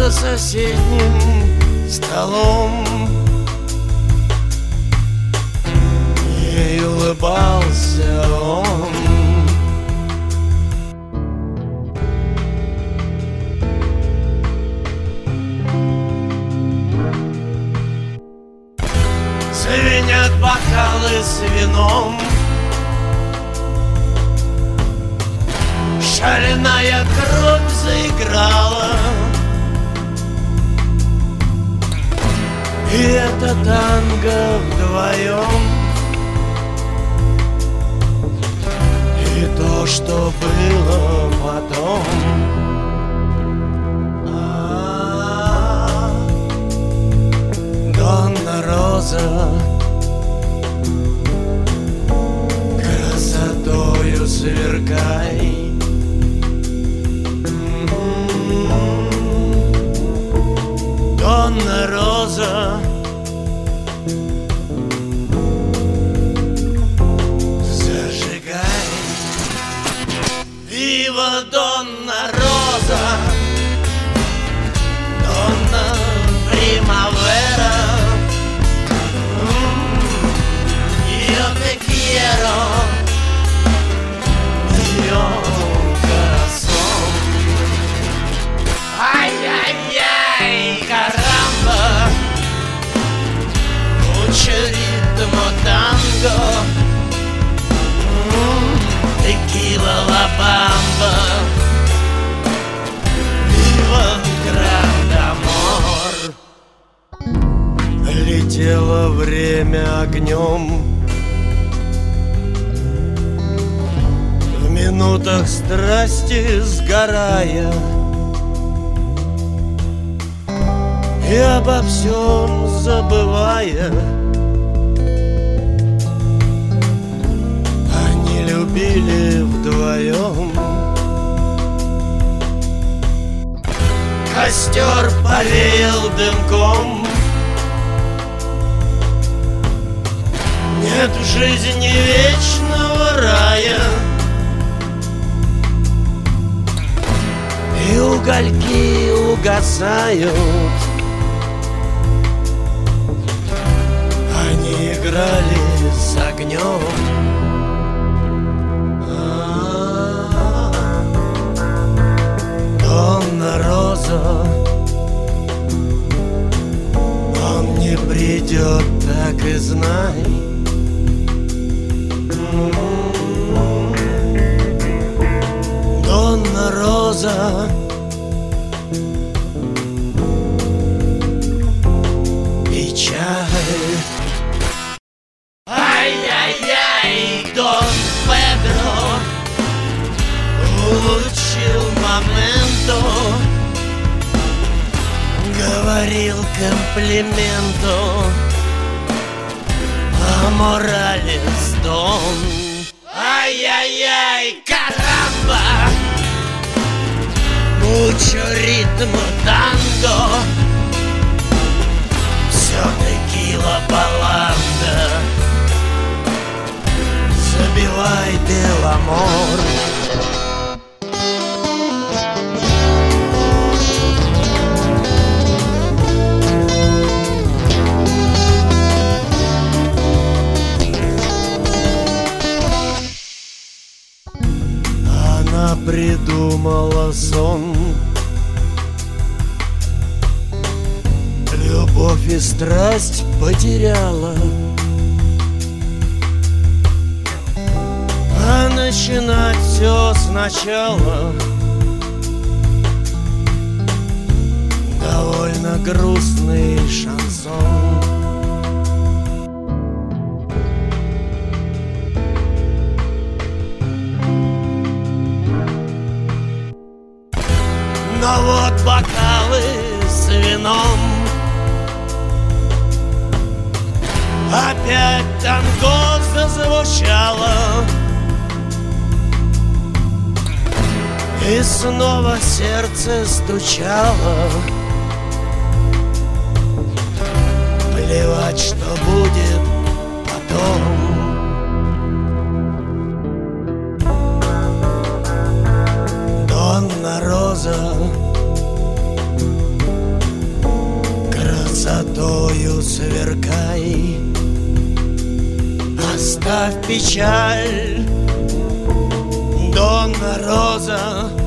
за соседним столом. Ей улыбался он. Звенят бокалы с вином, шальная кровь заиграла, и это танго вдвоем. И то, что было потом. Донна Роза, красотою сверкай. Донна Роза, зажигай. Вива Донна Роза, Донна Примавера. Yo te quiero, yo corazón. Ay, ay, ay, caramba, mucho ritmo tango, tequila la bamba, viva gran amor. Летело время огнем, в минутах страсти сгорая, и обо всем забывая. Они любили вдвоем. Костер повеял дымком. Нет в жизни вечного рая, и угольки угасают. Они играли с огнем. Донна Роза, он не придет, так и знай. Донна Роза, печаль. Ай-яй-яй, Дон Педро улучшил моменто, говорил комплименту о Моралес Дон. Ай-яй-яй, карамба, mucho ritmo tango, все текила баланда, забивай беломор. Она придумала сон, любовь и страсть потеряла, а начинать все сначала довольно грустный шансон. Но вот бокалы с вином, опять танго зазвучало, и снова сердце стучало. Плевать, что будет потом. Донна Роза, красотою сверкай. Оставь печаль, Донна Роза,